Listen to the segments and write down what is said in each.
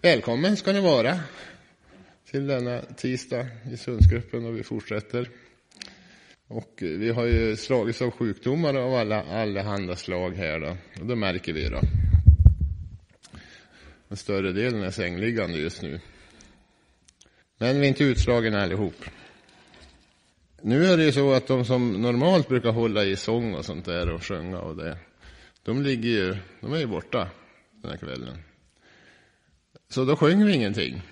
Välkommen ska ni vara till denna tisdag i Sundsgruppen, och vi fortsätter. Och vi har ju slagits av sjukdomar av alla handa slag här då. Och det märker vi då. Den större delen är sängliggande just nu. Men vi är inte utslagen allihop. Nu är det ju så att de som normalt brukar hålla i sång och sånt där och sjunga och det, de är ju borta den här kvällen. Så då sjunger vi ingenting.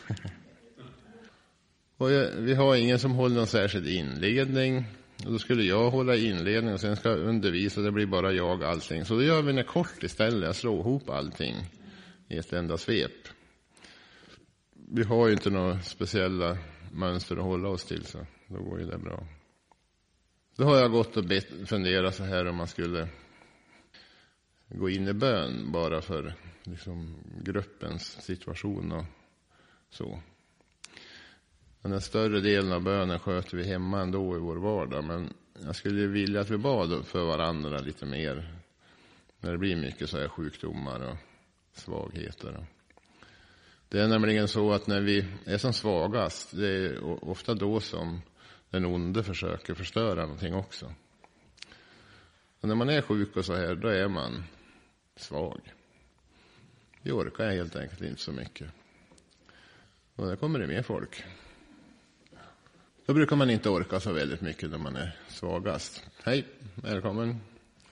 Och vi har ingen som håller någon särskild inledning. Och då skulle jag hålla inledning och sen ska jag undervisa. Det blir bara jag allting. Så då gör vi det kort istället. Jag slår ihop allting i ett enda svep. Vi har ju inte några speciella mönster att hålla oss till, så då går ju det bra. Då har jag gått och funderat så här om man skulle gå in i bön bara för liksom gruppens situation och så. Den större delen av bönen sköter vi hemma ändå i vår vardag, men jag skulle vilja att vi bad för varandra lite mer när det blir mycket så här sjukdomar och svagheter. Det är nämligen så att när vi är som svagast, det är ofta då som den onde försöker förstöra någonting också. Och när man är sjuk och så här, då är man svag. Vi orkar helt enkelt inte så mycket. Och där kommer det med folk. Då brukar man inte orka så väldigt mycket när man är svagast. Hej, välkommen.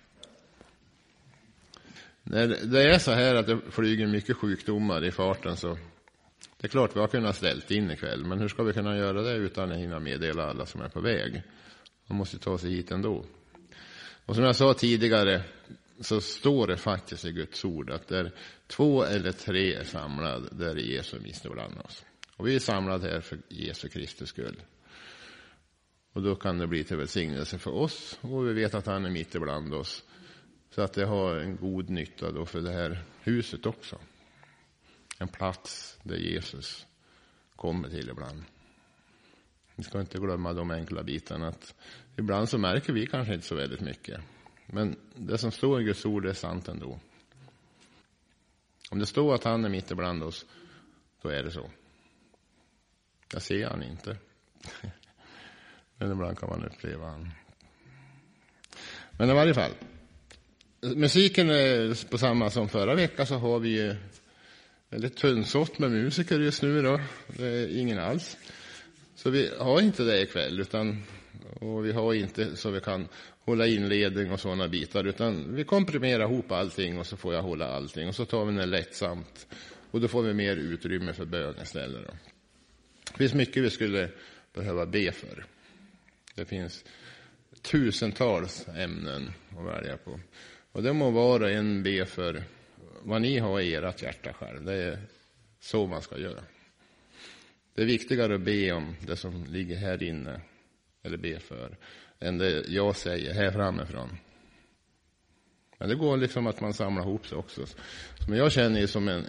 När det är så här att det flyger mycket sjukdomar i farten, så det är klart vi har kunnat ställt in ikväll. Men hur ska vi kunna göra det utan att hinna meddela alla som är på väg? Man måste ta sig hit ändå. Och som jag sa tidigare så står det faktiskt i Guds ord att där 2 eller 3 är samlade, där är Jesus mitt bland oss. Och vi är samlade här för Jesu Kristus skull. Och då kan det bli till välsignelse för oss, och vi vet att han är mitt ibland oss. Så att det har en god nytta då för det här huset också. En plats där Jesus kommer till ibland. Vi ska inte glömma de enkla bitarna, att ibland så märker vi kanske inte så väldigt mycket. Men det som står i Guds ord är sant ändå. Om det står att han är mitt ibland oss, då är det så. Jag ser han inte. Men ibland kan man uppleva han. Men i varje fall. Musiken är på samma som förra veckan, så har vi ju väldigt tunnsått med musiker just nu då. Det är ingen alls. Så vi har inte det ikväll, och vi har inte så vi kan hålla inledning och sådana bitar, utan vi komprimerar ihop allting och så får jag hålla allting. Och så tar vi det lättsamt, och då får vi mer utrymme för bön istället då. Det finns mycket vi skulle behöva be för. Det finns tusentals ämnen att välja på. Och det må vara en be för vad ni har i ert hjärta själv. Det är så man ska göra. Det är viktigare att be om det som ligger här inne, eller be för, än det jag säger här framifrån. Men det går liksom att man samlar ihop sig också. Men jag känner ju som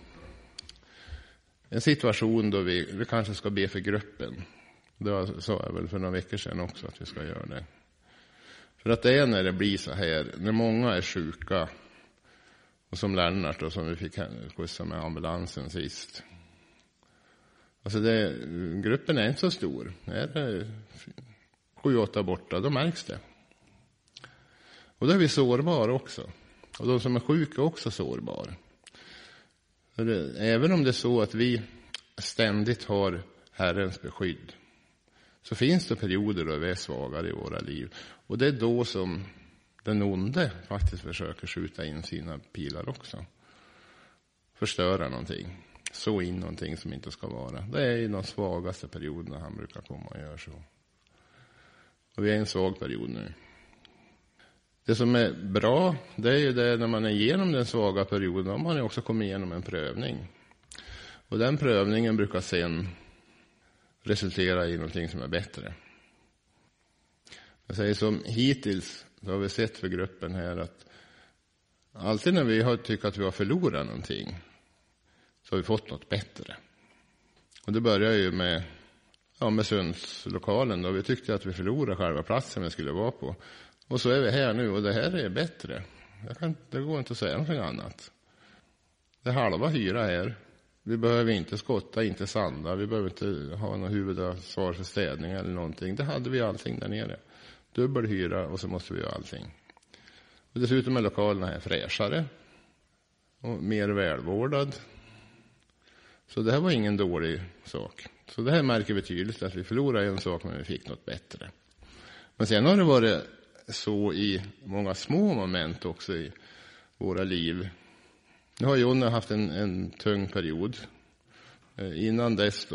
en situation då vi kanske ska be för gruppen. Det sa jag väl för några veckor sedan också att vi ska göra det. För att det är när det blir så här, när många är sjuka, och som Lennart då, som vi fick skjutsa med ambulansen sist. Alltså gruppen är inte så stor. Är det 7-8 borta, då märks det. Och då är vi sårbara också. Och de som är sjuka är också sårbara. Även om det är så att vi ständigt har Herrens beskydd, så finns det perioder då vi är svagare i våra liv. Och det är då som den onde faktiskt försöker skjuta in sina pilar också. Förstöra någonting. Så in någonting som inte ska vara. Det är i de svagaste perioderna han brukar komma och göra så. Och vi är i en svag period nu. Det som är bra, det är ju det när man är igenom den svaga perioden, om man också kommer igenom en prövning. Och den prövningen brukar sen resultera i någonting som är bättre. Jag säger som hittills, så har vi sett för gruppen här att alltid när vi har tyckt att vi har förlorat någonting, så har vi fått något bättre. Och det börjar ju med Sundslokalen då. Vi tyckte att vi förlorade själva platsen vi skulle vara på. Och så är vi här nu, och det här är bättre. Det går inte att säga någonting annat. Det är halva hyra här. Vi behöver inte skotta, inte sanda. Vi behöver inte ha något huvudansvar för städning eller någonting. Det hade vi allting där nere. Dubbel hyra och så måste vi ha allting. Och dessutom är lokalerna här fräschare och mer välvårdad. Så det här var ingen dålig sak. Så det här märker vi tydligt att vi förlorade en sak men vi fick något bättre. Men sen har det varit så i många små moment också i våra liv. Nu har Jonna haft en tung period. Innan dess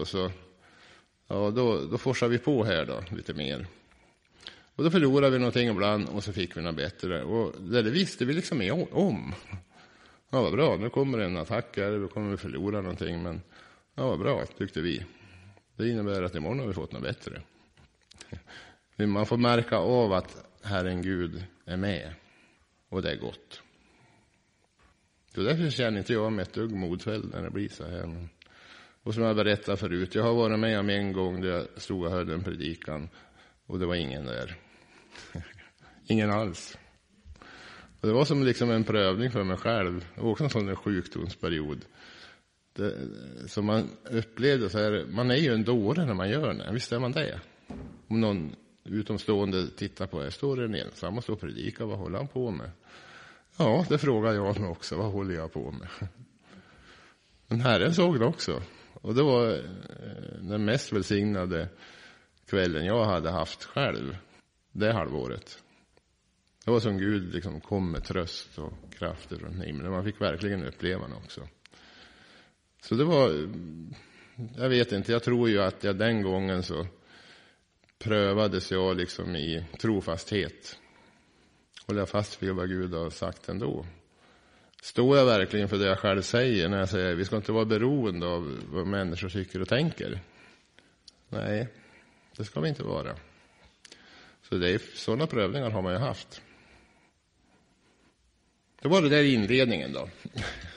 då forsar vi på här då lite mer. Och då förlorade vi någonting ibland och så fick vi något bättre. Och det visste vi liksom om. Ja, vad bra, nu kommer en attack här, då kommer vi förlora någonting. Men ja, vad bra, tyckte vi. Det innebär att imorgon har vi fått något bättre. Man får märka av att Herren Gud är med. Och det är gott. Så därför känner inte jag mig ett dugg modfälld när det blir så här. Och som jag berättade förut, jag har varit med om en gång där jag stod och hörde en predikan. Och det var ingen där. Ingen alls. Och det var som liksom en prövning för mig själv. Det var också en sån sjukdomsperiod. Som man upplevde så här, man är ju en dåre när man gör det. Visst är man det? Om någon utomstående tittar på det, står det ensam och står och predikar, vad håller han på med? Ja, det frågar jag mig också, vad håller jag på med? Men Herren såg det också. Och det var den mest välsignade kvällen jag hade haft själv. Det halvåret. Det var som Gud liksom kom med tröst och krafter från himlen. Man fick verkligen uppleva det också. Så det var, jag vet inte, jag tror ju att jag den gången så prövades jag liksom i trofasthet. Håller jag fast vid vad Gud har sagt ändå. Står jag verkligen för det jag själv säger när jag säger vi ska inte vara beroende av vad människor tycker och tänker? Nej, det ska vi inte vara. Så det är, sådana prövningar har man ju haft. Det var det där inledningen då.